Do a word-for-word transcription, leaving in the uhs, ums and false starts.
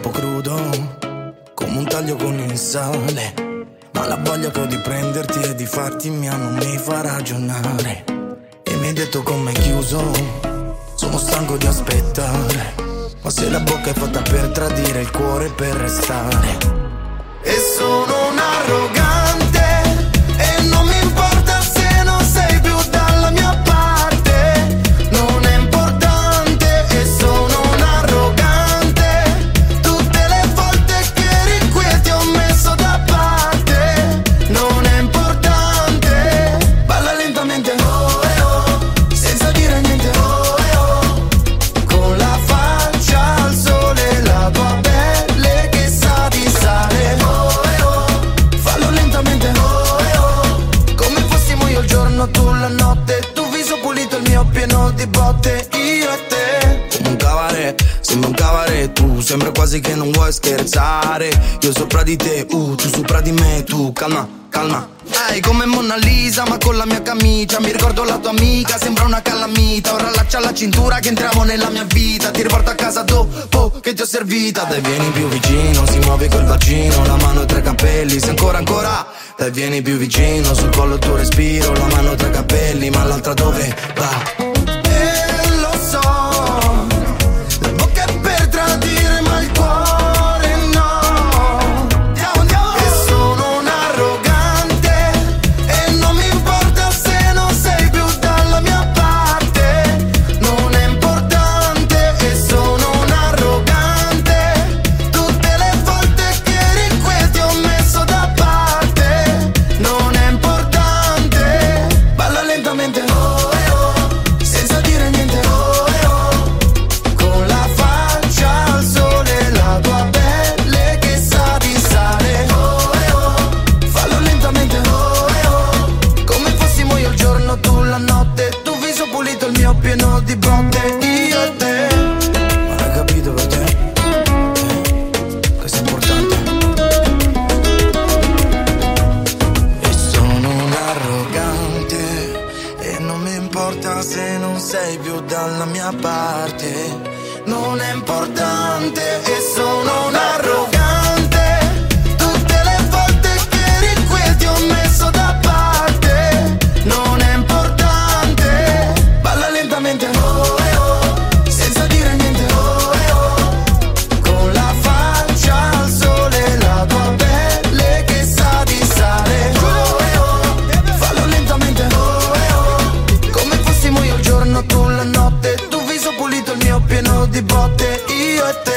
troppo crudo, come un taglio con il sale. Ma la voglia che ho di prenderti e di farti mia non mi fa ragionare. E mi hai detto come chiuso, sono stanco di aspettare. Ma se la bocca è fatta per tradire, il cuore per restare. E sono un arrogante e non mi importa se non sei più dalla mia parte. Non è importante e sono un arrogante. Tutte le volte che eri qui ti ho messo da parte. Non è importante. Balla lentamente, oh eh oh, senza dire niente, oh eh oh. Con la faccia al sole, la tua pelle che sa di sale, oh eh oh. Fallo lentamente, oh eh oh. Come fossimo io il giorno, tu la notte. Tu viso pulito, il mio pieno di botte. Io e te, come un cabaret, sembra un cabaret. Tu sembra quasi che non vuoi scherzare. Io sopra di te, uh, tu sopra di me. Tu calma, calma. Ehi, come Mona Lisa, ma con la mia camicia. Mi ricordo la tua amica, sembra una calamita. Ora allaccia la cintura che entriamo nella mia vita. Ti riporto a casa dopo che ti ho servita. Dai vieni più vicino, si muove col bacino. La mano tra i capelli, se ancora ancora. Dai vieni più vicino, sul collo il tuo respiro. La mano tra i capelli, ma l'altra dove va? E lo so, la bocca è per tradire ma il cuore no. Andiamo, andiamo. E sono un arrogante e non mi importa se non sei più dalla mia parte. Non è importante e sono un arrogante. Tutte le volte che eri qui ti ho messo da parte. Non è importante. Balla lentamente, oh eh oh, senza dire niente, oh eh oh. Con la faccia al sole, la tua pelle che sa di sale, oh eh oh. Fallo lentamente, oh eh oh. Come fossimo io il giorno, tu la notte. Tu viso pulito, il mio pieno di botte. Io e te. Ma hai capito per te? Eh, questo è importante. E sono un arrogante e non mi importa se non sei più dalla mia parte. Non è importante e sono un arrogante. Tutte le volte che eri qui ti ho messo da parte. Non è importante. Balla lentamente, oh eh oh, senza dire niente, oh eh oh. Con la faccia al sole, la tua pelle che sa di sale, oh eh oh. Fallo lentamente, oh eh oh. Come fossimo io il giorno, tu la notte. Tu viso pulito, il mio pieno di botte. Io e te.